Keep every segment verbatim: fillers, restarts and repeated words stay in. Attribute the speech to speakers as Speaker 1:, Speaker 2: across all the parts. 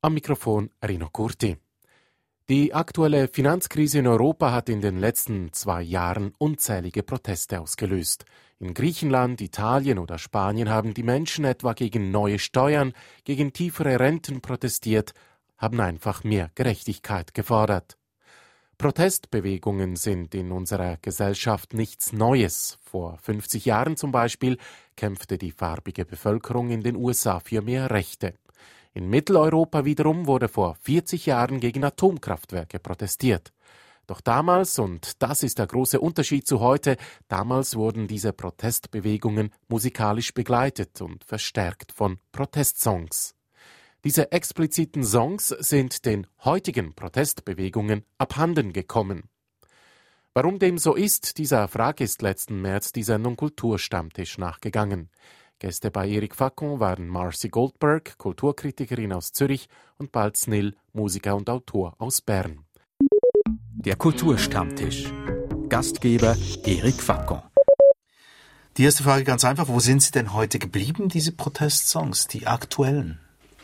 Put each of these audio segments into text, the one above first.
Speaker 1: Am Mikrofon Rino Curti. Die aktuelle Finanzkrise in Europa hat in den letzten zwei Jahren unzählige Proteste ausgelöst. In Griechenland, Italien oder Spanien haben die Menschen etwa gegen neue Steuern, gegen tiefere Renten protestiert, haben einfach mehr Gerechtigkeit gefordert. Protestbewegungen sind in unserer Gesellschaft nichts Neues. Vor fünfzig Jahren zum Beispiel kämpfte die farbige Bevölkerung in den U S A für mehr Rechte. In Mitteleuropa wiederum wurde vor vierzig Jahren gegen Atomkraftwerke protestiert. Doch damals, und das ist der große Unterschied zu heute, damals wurden diese Protestbewegungen musikalisch begleitet und verstärkt von Protestsongs. Diese expliziten Songs sind den heutigen Protestbewegungen abhanden gekommen. Warum dem so ist, dieser Frage ist letzten März die Sendung Kulturstammtisch nachgegangen. Gäste bei Eric Facon waren Marcy Goldberg, Kulturkritikerin aus Zürich, und Balz Snil, Musiker und Autor aus Bern.
Speaker 2: Der Kulturstammtisch. Gastgeber Eric Facon.
Speaker 3: Die erste Frage ganz einfach, wo sind sie denn heute geblieben, diese Protestsongs, die aktuellen?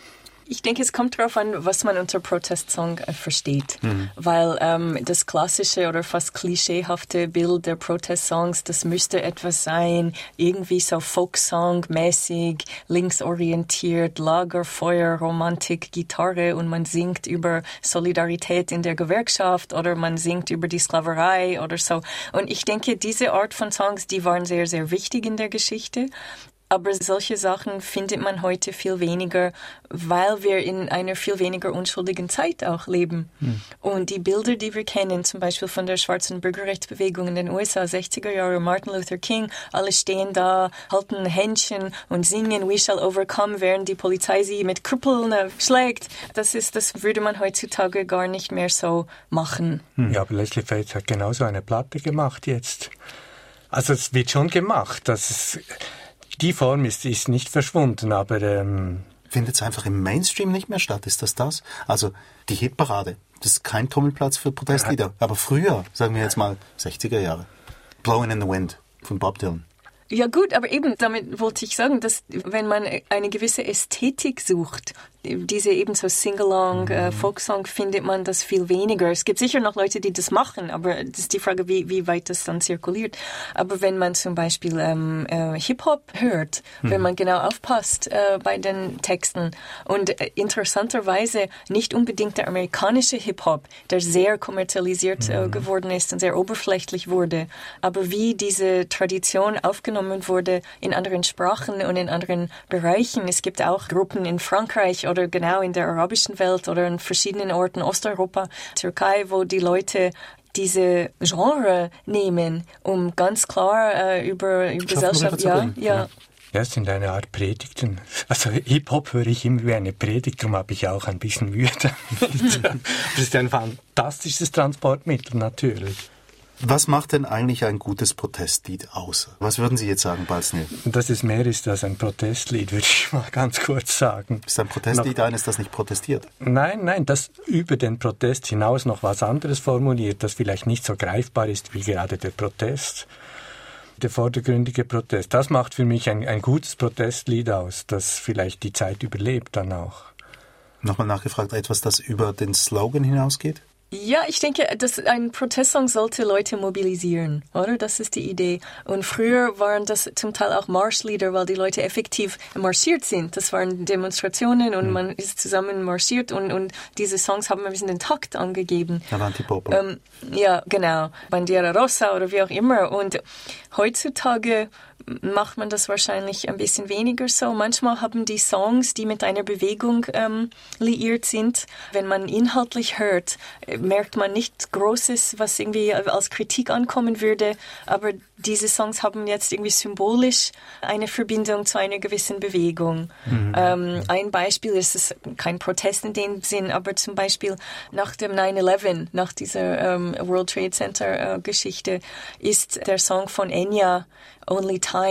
Speaker 4: Ich denke, es kommt darauf an, was man unter Protestsong äh, versteht. Mhm. Weil ähm, das klassische oder fast klischeehafte Bild der Protestsongs, das müsste etwas sein, irgendwie so Folksong-mäßig, linksorientiert, Lagerfeuer, Romantik, Gitarre, und man singt über Solidarität in der Gewerkschaft oder man singt über die Sklaverei oder so. Und ich denke, diese Art von Songs, die waren sehr, sehr wichtig in der Geschichte. Aber solche Sachen findet man heute viel weniger, weil wir in einer viel weniger unschuldigen Zeit auch leben. Hm. Und die Bilder, die wir kennen, zum Beispiel von der schwarzen Bürgerrechtsbewegung in den U S A, sechziger Jahre, Martin Luther King, alle stehen da, halten Händchen und singen We Shall Overcome, während die Polizei sie mit Krüppeln schlägt. Das ist, das würde man heutzutage gar nicht mehr so machen.
Speaker 5: Hm. Ja, aber Leslie Fates hat genauso eine Platte gemacht jetzt. Also es wird schon gemacht, dass es... Die Form ist, ist nicht verschwunden, aber... Ähm
Speaker 3: Findet es einfach im Mainstream nicht mehr statt, ist das das? Also die Hitparade, das ist kein Tummelplatz für Protestlieder. Aber früher, sagen wir jetzt mal sechziger Jahre, Blowing in the Wind von Bob Dylan.
Speaker 4: Ja gut, aber eben, damit wollte ich sagen, dass wenn man eine gewisse Ästhetik sucht, diese eben so Sing-Along, mhm. äh, Folksong, findet man das viel weniger. Es gibt sicher noch Leute, die das machen, aber das ist die Frage, wie, wie weit das dann zirkuliert. Aber wenn man zum Beispiel ähm, äh, Hip-Hop hört, mhm. wenn man genau aufpasst äh, bei den Texten, und äh, interessanterweise nicht unbedingt der amerikanische Hip-Hop, der sehr kommerzialisiert mhm. äh, geworden ist und sehr oberflächlich wurde, aber wie diese Tradition aufgenommen wurde in anderen Sprachen und in anderen Bereichen. Es gibt auch Gruppen in Frankreich oder genau in der arabischen Welt oder in verschiedenen Orten, Osteuropa, Türkei, wo die Leute diese Genre nehmen, um ganz klar äh, über, über Gesellschaft, ja, ja.
Speaker 5: Ja, es sind eine Art Predigten. Also Hip-Hop höre ich immer wie eine Predigt, darum habe ich auch ein bisschen Mühe damit. Das ist ein fantastisches Transportmittel, natürlich.
Speaker 3: Was macht denn eigentlich ein gutes Protestlied aus? Was würden Sie jetzt sagen, Balz Snil?
Speaker 5: Dass es mehr ist als ein Protestlied, würde ich mal ganz kurz sagen.
Speaker 3: Ist ein Protestlied noch eines, das nicht protestiert?
Speaker 5: Nein, nein, das über den Protest hinaus noch was anderes formuliert, das vielleicht nicht so greifbar ist wie gerade der Protest. Der vordergründige Protest. Das macht für mich ein, ein gutes Protestlied aus, das vielleicht die Zeit überlebt dann auch.
Speaker 3: Nochmal nachgefragt, etwas, das über den Slogan hinausgeht?
Speaker 4: Ja, ich denke, dass ein Protestsong sollte Leute mobilisieren, oder? Das ist die Idee. Und früher waren das zum Teil auch Marschlieder, weil die Leute effektiv marschiert sind. Das waren Demonstrationen und mhm. man ist zusammen marschiert und, und diese Songs haben ein bisschen den Takt angegeben. Ähm, ja, genau. Bandiera Rossa oder wie auch immer. Und heutzutage macht man das wahrscheinlich ein bisschen weniger so. Manchmal haben die Songs, die mit einer Bewegung ähm, liiert sind, wenn man inhaltlich hört, merkt man nicht Großes, was irgendwie als Kritik ankommen würde, aber diese Songs haben jetzt irgendwie symbolisch eine Verbindung zu einer gewissen Bewegung. Mhm. Ähm, ein Beispiel ist es kein Protest in dem Sinn, aber zum Beispiel nach dem nine eleven, nach dieser ähm, World Trade Center äh, Geschichte, ist der Song von Enya Only Time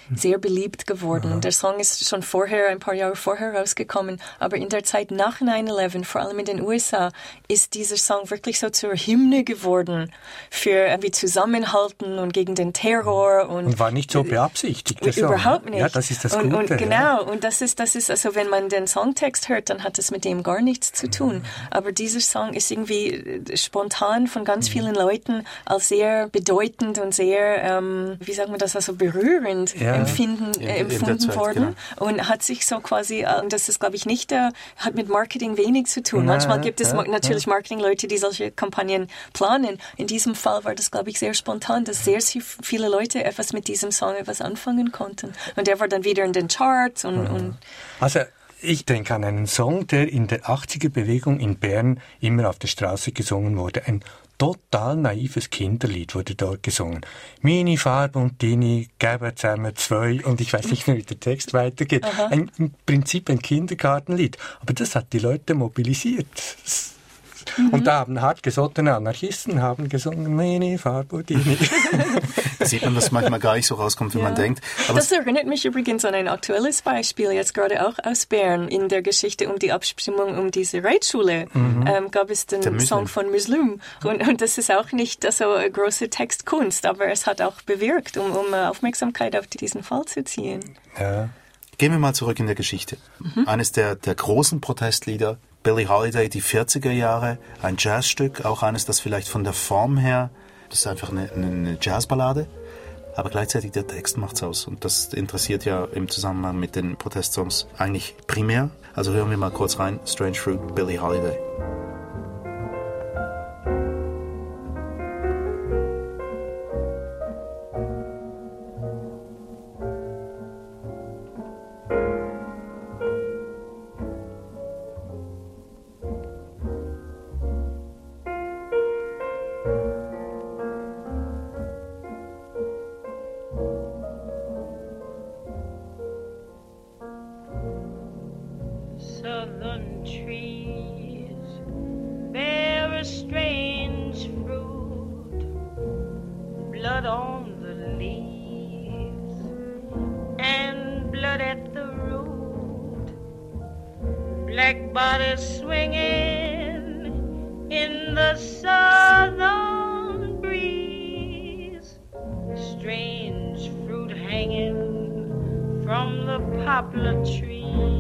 Speaker 4: sehr beliebt geworden. Mhm. Der Song ist schon vorher, ein paar Jahre vorher rausgekommen, aber in der Zeit nach nine eleven, vor allem in den U S A, ist dieser Song wirklich so zur Hymne geworden für irgendwie Zusammenhalten und gegen den Terror. Und,
Speaker 5: und war nicht so beabsichtigt. Der
Speaker 4: überhaupt
Speaker 5: Song.
Speaker 4: nicht.
Speaker 5: Ja, das ist das
Speaker 4: und,
Speaker 5: Gute.
Speaker 4: Und genau, und das ist, das ist, also wenn man den Songtext hört, dann hat es mit dem gar nichts zu tun. Mhm. Aber dieser Song ist irgendwie spontan von ganz mhm. vielen Leuten als sehr bedeutend und sehr, ähm, wie sagt man das, also berührend ja. empfinden, äh, empfunden Zeit, worden genau. und hat sich so quasi, und das ist glaube ich nicht, äh, hat mit Marketing wenig zu tun. Na, Manchmal gibt es ja, natürlich ja. Marketingleute, die solche Kampagnen planen. In diesem Fall war das glaube ich sehr spontan, dass sehr viele Leute etwas mit diesem Song etwas anfangen konnten. Und der war dann wieder in den Charts und, mhm. und
Speaker 5: also ich denke an einen Song, der in der achtziger-Bewegung in Bern immer auf der Straße gesungen wurde. Ein total naives Kinderlied wurde dort gesungen. Meine Farbe und deine geben zusammen zwei und ich weiß nicht mehr, wie der Text weitergeht. Ein, im Prinzip ein Kindergartenlied. Aber das hat die Leute mobilisiert. Mhm. Und da haben hartgesottene Anarchisten haben gesungen, meine Farbe und deine.
Speaker 3: Da sieht man, dass manchmal gar nicht so rauskommt, wie ja. man denkt.
Speaker 4: Aber das erinnert mich übrigens an ein aktuelles Beispiel, jetzt gerade auch aus Bern. In der Geschichte um die Abstimmung um diese Reitschule mhm. ähm, gab es den Song von Muslim. Und, und das ist auch nicht so eine große Textkunst, aber es hat auch bewirkt, um, um Aufmerksamkeit auf diesen Fall zu ziehen.
Speaker 3: Ja. Gehen wir mal zurück in der Geschichte. Mhm. Eines der, der großen Protestlieder, Billie Holiday, die vierziger Jahre, ein Jazzstück, auch eines, das vielleicht von der Form her, das ist einfach eine, eine Jazzballade, aber gleichzeitig der Text macht's aus. Und das interessiert ja im Zusammenhang mit den Protestsongs eigentlich primär. Also hören wir mal kurz rein, Strange Fruit, Billie Holiday.
Speaker 6: Southern trees bear a strange fruit, blood on the leaves and blood at the root, black bodies swinging in the southern breeze, strange fruit hanging from the poplar trees.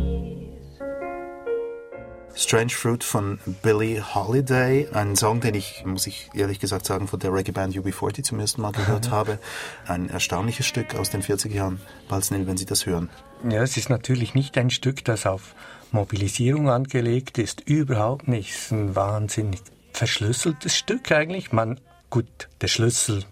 Speaker 3: Strange Fruit von Billie Holiday, ein Song, den ich, muss ich ehrlich gesagt sagen, von der Reggae-Band U B vierzig zum ersten Mal gehört habe. Ein erstaunliches Stück aus den vierziger Jahren. Balznil, wenn Sie das hören.
Speaker 5: Ja, es ist natürlich nicht ein Stück, das auf Mobilisierung angelegt ist, überhaupt nicht. Es ist ein wahnsinnig verschlüsseltes Stück eigentlich. Man, gut, der Schlüssel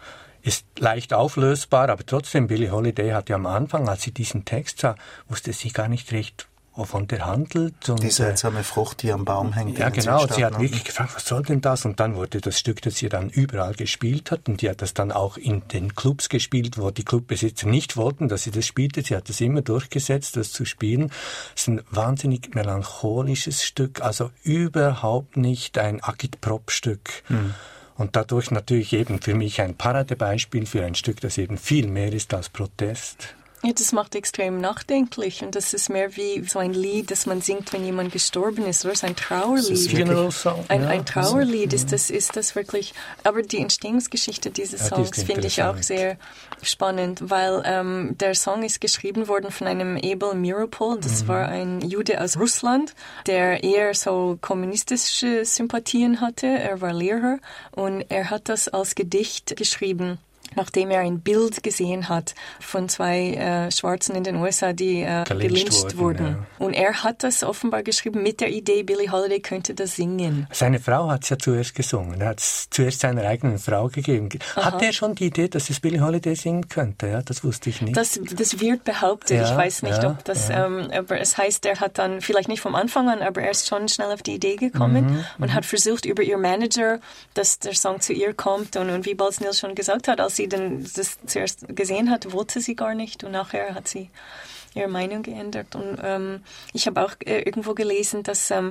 Speaker 5: ist leicht auflösbar, aber trotzdem, Billie Holiday hat ja am Anfang, als sie diesen Text sah, wusste sie gar nicht recht, wovon der handelt. Und,
Speaker 3: die seltsame Frucht, die am Baum hängt.
Speaker 5: Ja, genau. Sie hat wirklich gefragt, was soll denn das? Und dann wurde das Stück, das sie dann überall gespielt hat, und die hat das dann auch in den Clubs gespielt, wo die Clubbesitzer nicht wollten, dass sie das spielte. Sie hat das immer durchgesetzt, das zu spielen. Es ist ein wahnsinnig melancholisches Stück, also überhaupt nicht ein Agitprop-Stück. Hm. Und dadurch natürlich eben für mich ein Paradebeispiel für ein Stück, das eben viel mehr ist als Protest.
Speaker 4: Ja, das macht extrem nachdenklich, und das ist mehr wie so ein Lied, das man singt, wenn jemand gestorben ist, oder ist ein Trauerlied.
Speaker 5: Funeral Song.
Speaker 4: Ein, ein Trauerlied ist das, ist das wirklich. Aber die Entstehungsgeschichte dieses ja, Songs finde ich auch sehr spannend, weil ähm, der Song ist geschrieben worden von einem Abel Meeropol. Das mhm. war ein Jude aus Russland, der eher so kommunistische Sympathien hatte. Er war Lehrer, und er hat das als Gedicht geschrieben, nachdem er ein Bild gesehen hat von zwei äh, Schwarzen in den U S A, die äh, gelyncht wurden. Ja. Und er hat das offenbar geschrieben mit der Idee, Billie Holiday könnte das singen.
Speaker 5: Seine Frau hat es ja zuerst gesungen. Er hat es zuerst seiner eigenen Frau gegeben. Aha. Hat er schon die Idee, dass es Billie Holiday singen könnte? Ja, das wusste ich nicht.
Speaker 4: Das, das wird behauptet. Ja, ich weiß nicht, ja, ob das... Ja. Ähm, aber es heißt, er hat dann, vielleicht nicht vom Anfang an, aber er ist schon schnell auf die Idee gekommen mhm, und mhm. hat versucht über ihr Manager, dass der Song zu ihr kommt. Und, und wie Balznil schon gesagt hat, als sie den, das zuerst gesehen hat, wollte sie gar nicht, und nachher hat sie ihre Meinung geändert. Und ähm, ich habe auch äh, irgendwo gelesen, dass ähm,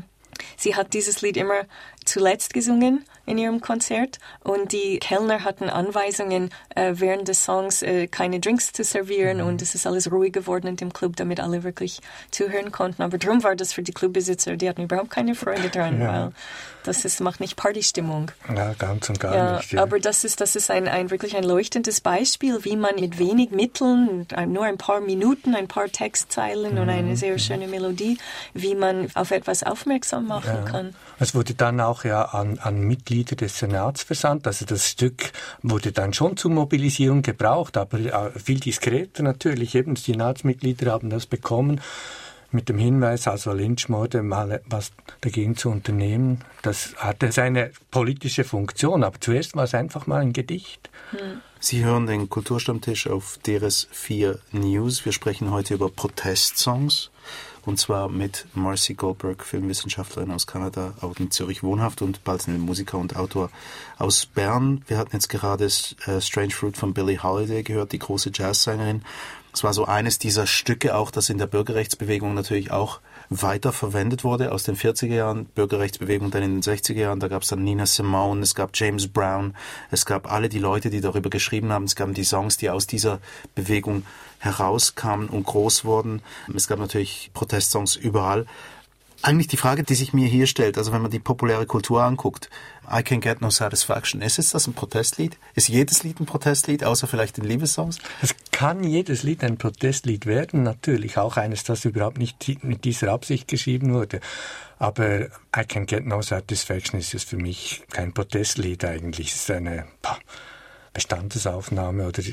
Speaker 4: Sie hat dieses Lied immer zuletzt gesungen in ihrem Konzert und die Kellner hatten Anweisungen, äh, während des Songs äh, keine Drinks zu servieren mhm. und es ist alles ruhig geworden in dem Club, damit alle wirklich zuhören konnten. Aber darum war das für die Clubbesitzer, die hatten überhaupt keine Freude dran, ja. weil das ist, macht nicht Partystimmung.
Speaker 5: Ja, ganz und gar
Speaker 4: ja,
Speaker 5: nicht. Ja.
Speaker 4: Aber das ist, das ist ein, ein wirklich ein leuchtendes Beispiel, wie man mit wenig Mitteln, nur ein paar Minuten, ein paar Textzeilen mhm. und eine sehr schöne Melodie, wie man auf etwas aufmerksam machen ja. kann.
Speaker 5: Es wurde dann auch ja an, an Mitglieder des Senats versandt, also das Stück wurde dann schon zur Mobilisierung gebraucht, aber viel diskreter natürlich, eben die Senatsmitglieder haben das bekommen, mit dem Hinweis, also Lynchmorde, mal was dagegen zu unternehmen. Das hatte seine politische Funktion, aber zuerst war es einfach mal ein Gedicht.
Speaker 4: Hm.
Speaker 3: Sie hören den Kulturstammtisch auf D R S vier News. Wir sprechen heute über Protestsongs. Und zwar mit Marcy Goldberg, Filmwissenschaftlerin aus Kanada, auch in Zürich wohnhaft und bald ein Musiker und Autor aus Bern. Wir hatten jetzt gerade äh, Strange Fruit von Billie Holiday gehört, die große Jazzsängerin. Es war so eines dieser Stücke auch, das in der Bürgerrechtsbewegung natürlich auch weiter verwendet wurde, aus den vierziger Jahren, Bürgerrechtsbewegung dann in den sechziger Jahren, da gab es dann Nina Simone, es gab James Brown, es gab alle die Leute, die darüber geschrieben haben, es gab die Songs, die aus dieser Bewegung herauskamen und groß wurden. Es gab natürlich Protestsongs überall. Eigentlich die Frage, die sich mir hier stellt, also wenn man die populäre Kultur anguckt, I Can Get No Satisfaction, ist es das ein Protestlied? Ist jedes Lied ein Protestlied, außer vielleicht den Liebessongs?
Speaker 5: Es kann jedes Lied ein Protestlied werden, natürlich auch eines, das überhaupt nicht mit dieser Absicht geschrieben wurde. Aber I Can Get No Satisfaction ist es für mich kein Protestlied eigentlich, es ist eine Pah, Bestandesaufnahme oder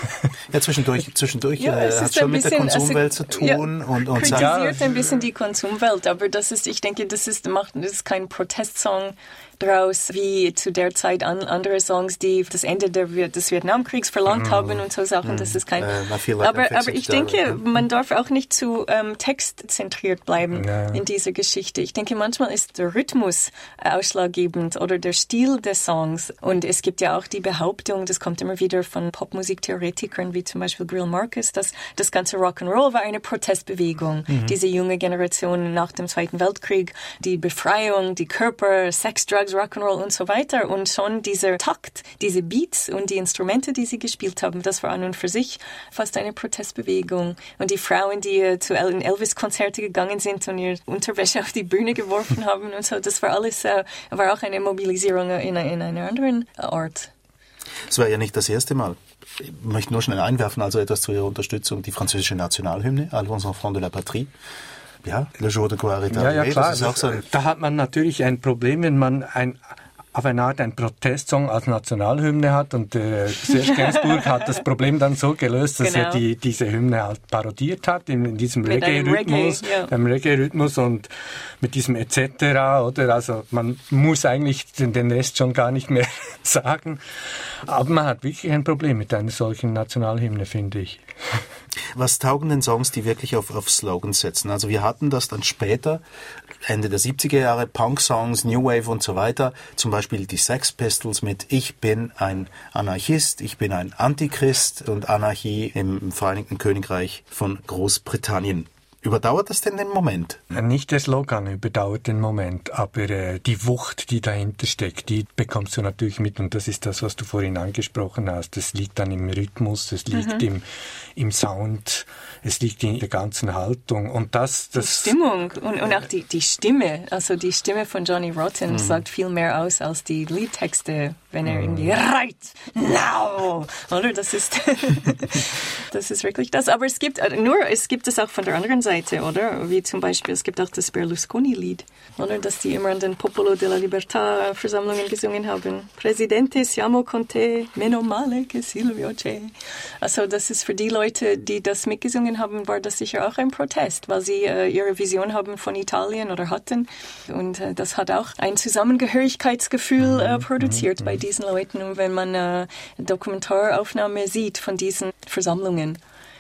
Speaker 3: ja, zwischendurch, zwischendurch
Speaker 4: ja,
Speaker 3: äh, hat schon mit der Konsumwelt
Speaker 4: also,
Speaker 3: zu tun
Speaker 4: ja,
Speaker 3: und, und
Speaker 4: kritisiert
Speaker 3: sagt,
Speaker 4: ein bisschen die Konsumwelt, aber das ist, ich denke, das ist, macht, das ist kein Protestsong draus, wie zu der Zeit an, andere Songs, die das Ende der, des Vietnamkriegs verlangt mm. haben und so Sachen. Mm. Das ist kein. Uh, like aber, aber ich denke, man darf auch nicht zu ähm, textzentriert bleiben ja. in dieser Geschichte. Ich denke, manchmal ist der Rhythmus ausschlaggebend oder der Stil des Songs. Und es gibt ja auch die Behauptung, das kommt immer wieder von Popmusiktheoretikern wie zum Beispiel Greil Marcus, dass das ganze Rock'n'Roll war eine Protestbewegung. Mm. Diese junge Generation nach dem Zweiten Weltkrieg, die Befreiung, die Körper, Sex, Drugs, Rock'n'Roll und so weiter und schon dieser Takt, diese Beats und die Instrumente, die sie gespielt haben, das war an und für sich fast eine Protestbewegung. Und die Frauen, die zu Elvis-Konzerte gegangen sind und ihre Unterwäsche auf die Bühne geworfen haben und so, das war alles, äh, war auch eine Mobilisierung in, in einer anderen Art.
Speaker 3: Es war ja nicht das erste Mal. Ich möchte nur schnell einwerfen, also etwas zu Ihrer Unterstützung, die französische Nationalhymne, Allons enfants de la patrie. Ja, Le Jour de Gloire et
Speaker 5: ja, ja, klar.
Speaker 3: Das ist auch so ein
Speaker 5: da hat man natürlich ein Problem, wenn man ein, auf eine Art einen Protestsong als Nationalhymne hat und äh, Serge Gainsbourg hat das Problem dann so gelöst, dass genau. er die, diese Hymne halt parodiert hat in, in diesem Reggae-Rhythmus, Reggae, ja. dem Reggae-Rhythmus und mit diesem et cetera, oder? Also man muss eigentlich den, den Rest schon gar nicht mehr sagen. Aber man hat wirklich ein Problem mit einer solchen Nationalhymne, finde ich.
Speaker 3: Was taugen denn Songs, die wirklich auf, auf Slogans setzen? Also wir hatten das dann später, Ende der siebziger Jahre, Punk-Songs, New Wave und so weiter. Zum Beispiel die Sex Pistols mit Ich bin ein Anarchist, ich bin ein Antichrist und Anarchie im Vereinigten Königreich von Großbritannien. Überdauert das denn den Moment?
Speaker 5: Nicht der Slogan überdauert den Moment, aber äh, die Wucht, die dahinter steckt, die bekommst du natürlich mit. Und das ist das, was du vorhin angesprochen hast. Das liegt dann im Rhythmus, es liegt mhm. im, im Sound, es liegt in der ganzen Haltung. Und das, das
Speaker 4: die Stimmung und, und auch die, die Stimme. Also die Stimme von Johnny Rotten mhm. sagt viel mehr aus als die Liedtexte, wenn er irgendwie mhm. right now, oder? Das ist, das ist wirklich das. Aber es gibt nur, es gibt es auch von der anderen Seite. Seite, oder? Wie zum Beispiel, es gibt auch das Berlusconi-Lied, oder? Dass die immer an den Popolo della Libertà Versammlungen gesungen haben. Presidente, siamo con te, meno male che Silvio c'è. Also das ist für die Leute, die das mitgesungen haben, war das sicher auch ein Protest, weil sie äh, ihre Vision haben von Italien oder hatten. Und äh, das hat auch ein Zusammengehörigkeitsgefühl äh, produziert bei diesen Leuten. Und wenn man äh, Dokumentaraufnahme sieht von diesen Versammlungen,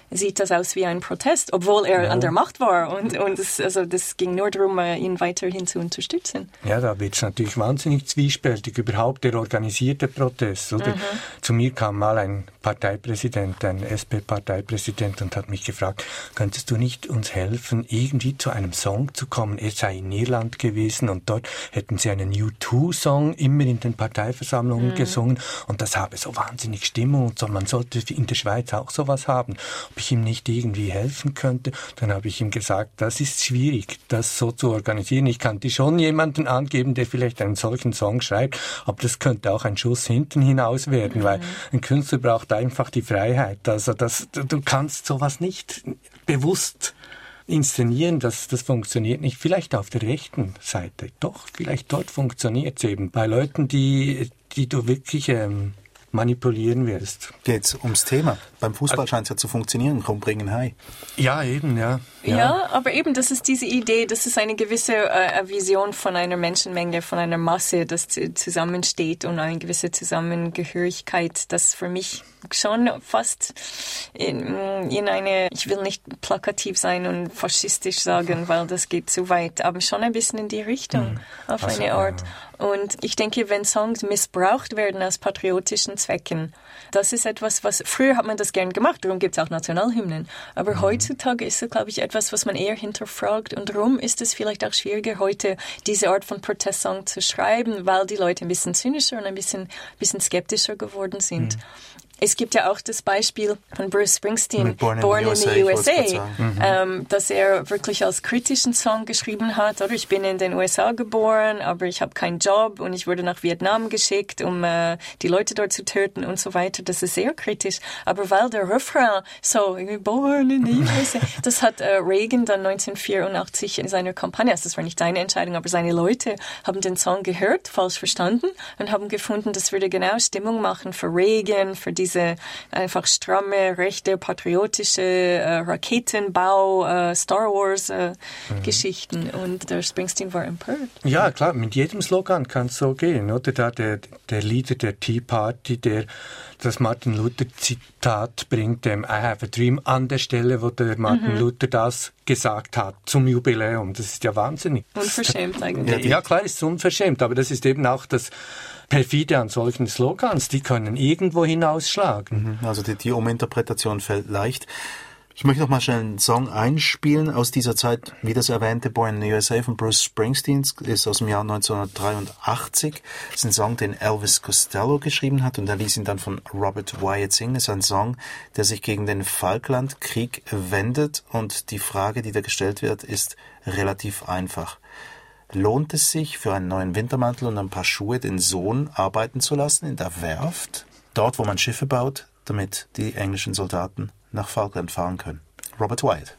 Speaker 4: sieht das aus wie ein Protest, obwohl er
Speaker 5: ja.
Speaker 4: an der Macht war. Und, und es, also das ging nur darum, ihn weiterhin zu unterstützen.
Speaker 5: Ja, da wird es natürlich wahnsinnig zwiespältig, überhaupt der organisierte Protest. Oder? Mhm. Zu mir kam mal ein Parteipräsident, ein S P-Parteipräsident und hat mich gefragt, könntest du nicht uns helfen, irgendwie zu einem Song zu kommen? Er sei in Irland gewesen und dort hätten sie einen U zwei Song immer in den Parteiversammlungen mhm. gesungen und das habe so wahnsinnig Stimmung und so, man sollte in der Schweiz auch sowas haben. Ob ich ihm nicht irgendwie helfen könnte? Dann habe ich ihm gesagt, das ist schwierig, das so zu organisieren. Ich kann dir schon jemanden angeben, der vielleicht einen solchen Song schreibt, aber das könnte auch ein Schuss hinten hinaus werden, mhm. weil ein Künstler braucht einfach die Freiheit. Also das, du kannst sowas nicht bewusst inszenieren, das, das funktioniert nicht. Vielleicht auf der rechten Seite. Doch, vielleicht dort funktioniert es eben. Bei Leuten, die, die du wirklich ähm, manipulieren wirst.
Speaker 3: Geht's ums Thema? Beim Fußball scheint es ja zu funktionieren. Komm, bringen Hai.
Speaker 5: Ja, eben, ja.
Speaker 4: Ja. ja, aber eben, das ist diese Idee, das ist eine gewisse äh, Vision von einer Menschenmenge, von einer Masse, das zu, zusammensteht und eine gewisse Zusammengehörigkeit, das für mich schon fast in, in eine, ich will nicht plakativ sein und faschistisch sagen, weil das geht zu weit, aber schon ein bisschen in die Richtung, mhm. auf also, eine Art. Ja. Und ich denke, wenn Songs missbraucht werden aus patriotischen Zwecken, das ist etwas, was, früher hat man das gern gemacht, darum gibt es auch Nationalhymnen, aber mhm. heutzutage ist es, glaube ich, etwas, was man eher hinterfragt und darum ist es vielleicht auch schwieriger, heute diese Art von Protestsong zu schreiben, weil die Leute ein bisschen zynischer und ein bisschen, bisschen skeptischer geworden sind. Mhm. Es gibt ja auch das Beispiel von Bruce Springsteen, Born, Born in the U S A, in the U S A mhm. ähm, dass er wirklich als kritischen Song geschrieben hat, oder ich bin in den U S A geboren, aber ich habe keinen Job und ich wurde nach Vietnam geschickt, um äh, die Leute dort zu töten und so weiter. Das ist sehr kritisch. Aber weil der Refrain so, Born in the U S A, das hat äh, Reagan dann neunzehnhundertvierundachtzig in seiner Kampagne, also das war nicht seine Entscheidung, aber seine Leute haben den Song gehört, falsch verstanden und haben gefunden, das würde genau Stimmung machen für Reagan, für diese diese einfach stramme, rechte, patriotische äh, Raketenbau, äh, Star Wars äh, mhm. Geschichten. Und der Springsteen war empört.
Speaker 5: Ja, klar, mit jedem Slogan kann es so gehen. Oder da der, der Leader der Tea Party, der das Martin Luther Zitat bringt, dem I have a dream, an der Stelle, wo der Martin mhm. Luther das gesagt hat zum Jubiläum. Das ist ja wahnsinnig.
Speaker 4: Unverschämt eigentlich.
Speaker 5: Ja, klar, ist unverschämt, aber das ist eben auch das perfide an solchen Slogans, die können irgendwo hinausschlagen.
Speaker 3: Also die, die Uminterpretation fällt leicht. Ich möchte noch mal schnell einen Song einspielen aus dieser Zeit, wie das erwähnte Born in the U S A von Bruce Springsteen, ist aus dem Jahr neunzehnhundertdreiundachtzig. Das ist ein Song, den Elvis Costello geschrieben hat und er ließ ihn dann von Robert Wyatt singen. Das ist ein Song, der sich gegen den Falklandkrieg wendet und die Frage, die da gestellt wird, ist relativ einfach. Lohnt es sich, für einen neuen Wintermantel und ein paar Schuhe den Sohn arbeiten zu lassen in der Werft? Dort, wo man Schiffe baut, damit die englischen Soldaten nach Falkland fahren können. Robert Wyatt.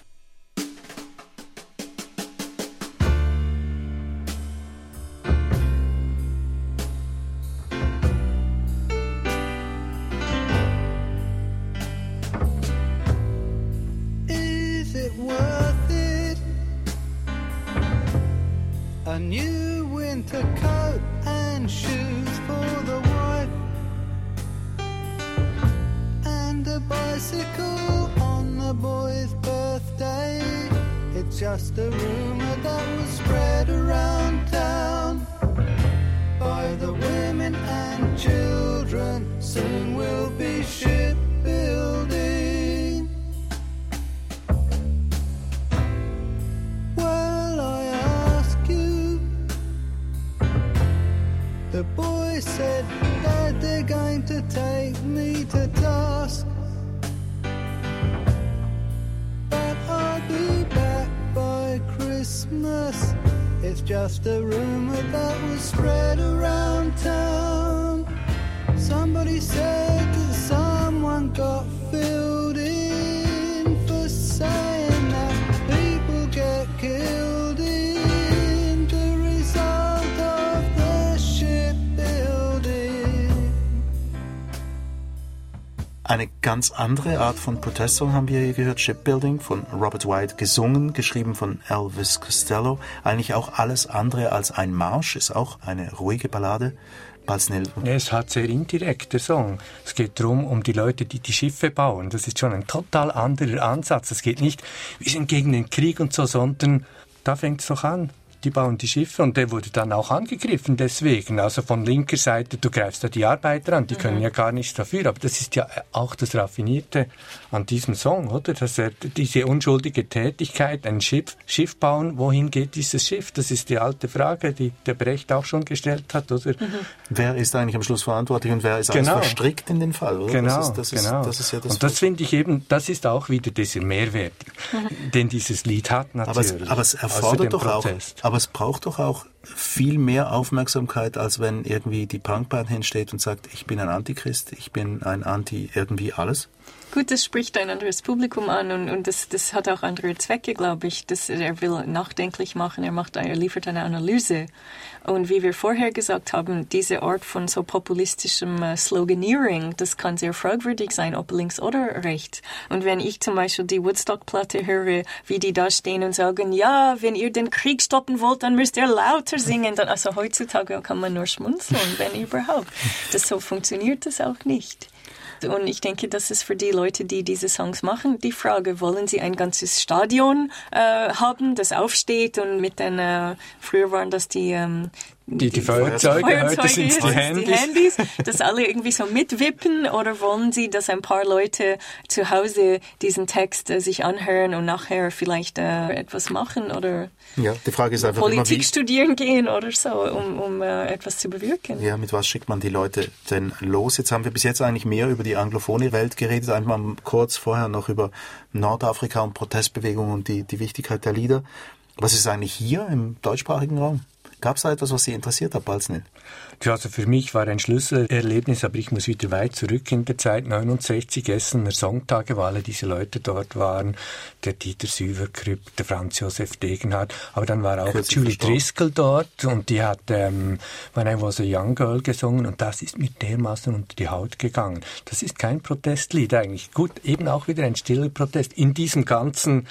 Speaker 7: Is it worth it? A new winter coat and shoes for the wife, and a bicycle on the boy's birthday. It's just a rumor that was spread around town by the women and children. Soon we'll be shipbuilding. Well, I ask you, the boy said that they're going to take me to task, but I'll be back by Christmas. It's just a rumor that was spread around town. Somebody said that someone got filled in for saying that people get killed in the result of the shipbuilding.
Speaker 3: Eine ganz andere Art von Protestsong haben wir hier gehört, Shipbuilding von Robert Wyatt, gesungen, geschrieben von Elvis Costello. Eigentlich auch alles andere als ein Marsch, ist auch eine ruhige Ballade. Balznil?
Speaker 5: Es hat sehr indirekt, der Song. Es geht darum, um die Leute, die die Schiffe bauen. Das ist schon ein total anderer Ansatz. Es geht nicht, wir sind gegen den Krieg und so, sondern da fängt es doch an. Die bauen die Schiffe und der wurde dann auch angegriffen deswegen. Also von linker Seite, du greifst da die Arbeiter an, die können mhm. ja gar nichts dafür. Aber das ist ja auch das Raffinierte an diesem Song, oder? Dass er diese unschuldige Tätigkeit, ein Schiff, Schiff bauen, wohin geht dieses Schiff? Das ist die alte Frage, die der Brecht auch schon gestellt hat, oder? Mhm.
Speaker 3: Wer ist eigentlich am Schluss verantwortlich und wer ist
Speaker 5: genau.
Speaker 3: alles verstrickt in den Fall, oder?
Speaker 5: Genau,
Speaker 3: das ist, das ist,
Speaker 5: genau.
Speaker 3: Das ist ja das
Speaker 5: und das finde ich eben, das ist auch wieder dieser Mehrwert, mhm. den dieses Lied hat natürlich.
Speaker 3: Aber es, aber es erfordert doch auch, aber es braucht doch auch viel mehr Aufmerksamkeit, als wenn irgendwie die Punkband hinsteht und sagt, ich bin ein Antichrist, ich bin ein Anti irgendwie alles.
Speaker 4: Gut, das spricht ein anderes Publikum an und, und das, das hat auch andere Zwecke, glaube ich. Das, er will nachdenklich machen, er, macht, er liefert eine Analyse. Und wie wir vorher gesagt haben, diese Art von so populistischem uh, Sloganeering, das kann sehr fragwürdig sein, ob links oder rechts. Und wenn ich zum Beispiel die Woodstock-Platte höre, wie die da stehen und sagen, ja, wenn ihr den Krieg stoppen wollt, dann müsst ihr lauter singen. Dann, also heutzutage kann man nur schmunzeln, wenn überhaupt. Das, so funktioniert das auch nicht. Und ich denke, das ist für die Leute, die diese Songs machen, die Frage, wollen sie ein ganzes Stadion äh, haben, das aufsteht und mit den, äh, früher waren das die, ähm,
Speaker 5: Die, die Feuerzeuge,
Speaker 4: Feuerzeuge
Speaker 5: heute sind die Handys.
Speaker 4: die Handys, dass alle irgendwie so mitwippen, oder wollen Sie, dass ein paar Leute zu Hause diesen Text äh, sich anhören und nachher vielleicht äh, etwas machen oder
Speaker 3: ja, die Frage ist einfach
Speaker 4: Politik
Speaker 3: immer, wie,
Speaker 4: studieren gehen oder so, um, um äh, etwas zu bewirken.
Speaker 3: Ja, mit was schickt man die Leute denn los? Jetzt haben wir bis jetzt eigentlich mehr über die anglophone Welt geredet, einmal kurz vorher noch über Nordafrika und Protestbewegungen und die, die Wichtigkeit der Lieder. Was ist eigentlich hier im deutschsprachigen Raum? Gab es da etwas, was Sie interessiert hat, Balznil?
Speaker 5: Ja, also für mich war ein Schlüsselerlebnis, aber ich muss wieder weit zurück in der Zeit, neunundsechzig, Essener Songtage, wo alle diese Leute dort waren, der Dieter Süverkrüpp, der Franz Josef Degenhardt, aber dann war auch
Speaker 3: Kürzlich
Speaker 5: Julie
Speaker 3: verstorben.
Speaker 5: Driscoll dort und die hat ähm, When I Was a Young Girl gesungen und das ist mir dermaßen unter die Haut gegangen. Das ist kein Protestlied eigentlich. Gut, eben auch wieder ein stiller Protest in diesem ganzen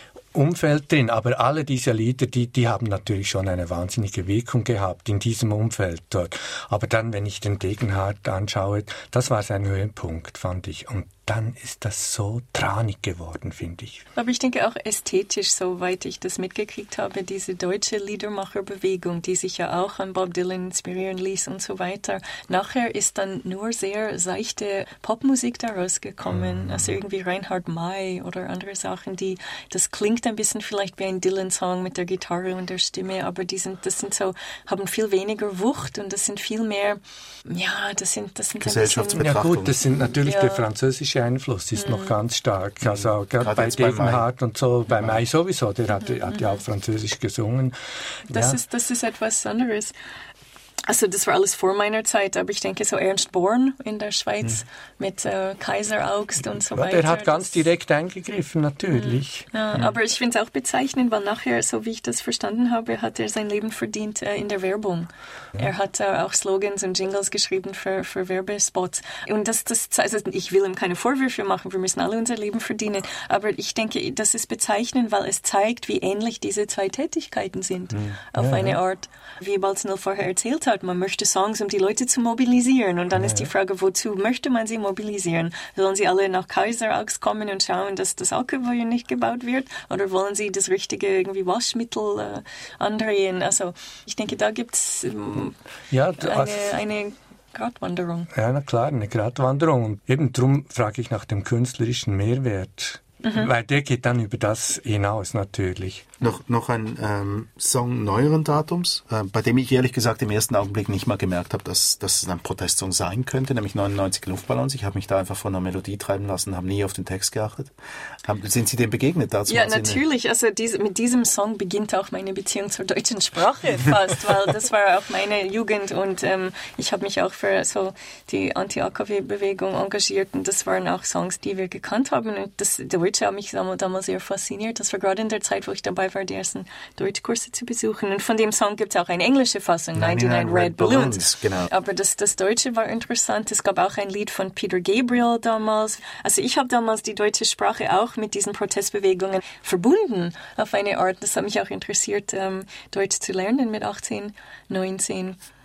Speaker 5: Umfeld drin, aber alle diese Lieder, die, die haben natürlich schon eine wahnsinnige Wirkung gehabt in diesem Umfeld dort. Aber dann, wenn ich den Degenhardt anschaue, das war sein Höhepunkt, fand ich. Und dann ist das so tranig geworden, finde ich.
Speaker 4: Aber ich denke auch ästhetisch, soweit ich das mitgekriegt habe, diese deutsche Liedermacherbewegung, die sich ja auch an Bob Dylan inspirieren ließ und so weiter. Nachher ist dann nur sehr seichte Popmusik daraus gekommen, mhm. also irgendwie Reinhard May oder andere Sachen, die, das klingt ein bisschen vielleicht wie ein Dylan-Song mit der Gitarre und der Stimme, aber die sind, das sind so, haben viel weniger Wucht und das sind viel mehr, ja, das sind, das sind
Speaker 5: Ja gut, das sind natürlich
Speaker 4: ja.
Speaker 5: der französische Einfluss ist mhm. noch ganz stark. Also gerade bei Degenhardt und so, bei May sowieso, der hat, mhm. hat ja auch Französisch gesungen.
Speaker 4: Das,
Speaker 5: ja.
Speaker 4: ist, das ist etwas anderes. Also das war alles vor meiner Zeit, aber ich denke so Ernst Born in der Schweiz hm. mit äh, Kaiser Augst und so
Speaker 5: ja,
Speaker 4: weiter.
Speaker 5: Der hat ganz das, direkt eingegriffen, natürlich.
Speaker 4: Ja, hm. Aber ich finde es auch bezeichnend, weil nachher, so wie ich das verstanden habe, hat er sein Leben verdient äh, in der Werbung. Ja. Er hat äh, auch Slogans und Jingles geschrieben für, für Werbespots. Und das, das, also ich will ihm keine Vorwürfe machen, wir müssen alle unser Leben verdienen, aber ich denke, das ist bezeichnend, weil es zeigt, wie ähnlich diese zwei Tätigkeiten sind, hm. auf ja, eine ja. Art, wie Balznil vorher erzählt hat. Man möchte Songs, um die Leute zu mobilisieren. Und dann ja. ist die Frage, wozu möchte man sie mobilisieren? Sollen sie alle nach Kaiser Augst kommen und schauen, dass das Alkohol nicht gebaut wird? Oder wollen sie das richtige irgendwie Waschmittel äh, andrehen? Also ich denke, da gibt es ähm, ja, eine, eine Gratwanderung.
Speaker 5: Ja, na klar, eine Gratwanderung. Und eben darum frage ich nach dem künstlerischen Mehrwert. Mhm. Weil der geht dann über das hinaus natürlich.
Speaker 3: Noch, noch ein ähm, Song neueren Datums, äh, bei dem ich ehrlich gesagt im ersten Augenblick nicht mal gemerkt habe, dass, dass es ein Protestsong sein könnte, nämlich neunundneunzig Luftballons. Ich habe mich da einfach von der Melodie treiben lassen, habe nie auf den Text geachtet. Haben, sind Sie dem begegnet dazu?
Speaker 4: Ja, natürlich. Also diese, mit diesem Song beginnt auch meine Beziehung zur deutschen Sprache fast, weil das war auch meine Jugend und ähm, ich habe mich auch für so die Anti-A K W-Bewegung engagiert und das waren auch Songs, die wir gekannt haben und das Deutsche hat mich damals sehr fasziniert. Das war gerade in der Zeit, wo ich dabei war, die ersten Deutschkurse zu besuchen. Und von dem Song gibt es auch eine englische Fassung, neunundneunzig Red Balloons. Balloons genau. Aber das, das Deutsche war interessant. Es gab auch ein Lied von Peter Gabriel damals. Also ich habe damals die deutsche Sprache auch mit diesen Protestbewegungen verbunden auf eine Art. Das hat mich auch interessiert, ähm, Deutsch zu lernen mit achtzehn, neunzehn.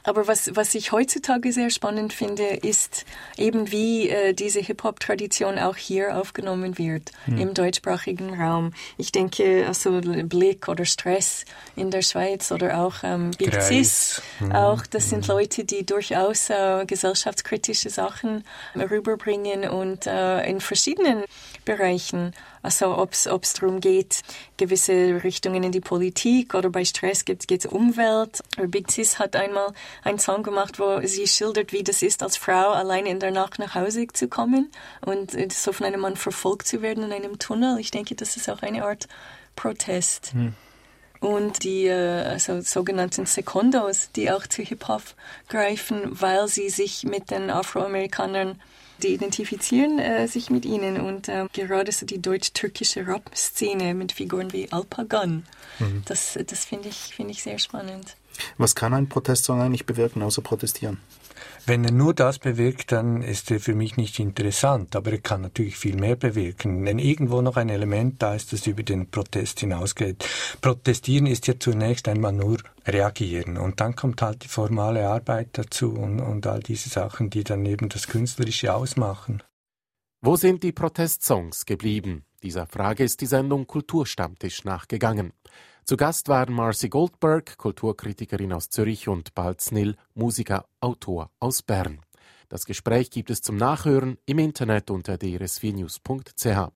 Speaker 4: Aber was, was ich heutzutage sehr spannend finde, ist eben, wie äh, diese Hip-Hop-Tradition auch hier aufgenommen wird, hm. im deutschsprachigen Raum. Ich denke, also Blick oder Stress in der Schweiz oder auch ähm, Big Sis, hm. auch das sind Leute, die durchaus äh, gesellschaftskritische Sachen rüberbringen und äh, in verschiedenen Bereichen. Also ob es darum geht, gewisse Richtungen in die Politik oder bei Stress geht es um Umwelt. Big Sis hat einmal einen Song gemacht, wo sie schildert, wie das ist, als Frau alleine in der Nacht nach Hause zu kommen und so von einem Mann verfolgt zu werden in einem Tunnel. Ich denke, das ist auch eine Art Protest. Hm. Und die also sogenannten Secondos, die auch zu Hip-Hop greifen, weil sie sich mit den Afroamerikanern, die identifizieren äh, sich mit ihnen. Und äh, gerade so die deutsch-türkische Rap-Szene mit Figuren wie Alpagan, mhm. das, das finde ich, find ich sehr spannend.
Speaker 3: Was kann ein Protestsong eigentlich bewirken, außer protestieren?
Speaker 5: Wenn er nur das bewirkt, dann ist er für mich nicht interessant. Aber er kann natürlich viel mehr bewirken. Wenn irgendwo noch ein Element da ist, das über den Protest hinausgeht. Protestieren ist ja zunächst einmal nur reagieren. Und dann kommt halt die formale Arbeit dazu und, und all diese Sachen, die dann eben das Künstlerische ausmachen.
Speaker 1: Wo sind die Protestsongs geblieben? Dieser Frage ist die Sendung Kulturstammtisch nachgegangen. Zu Gast waren Marcy Goldberg, Kulturkritikerin aus Zürich, und Balz Nil, Musiker, Autor aus Bern. Das Gespräch gibt es zum Nachhören im Internet unter d r s vier news punkt c h.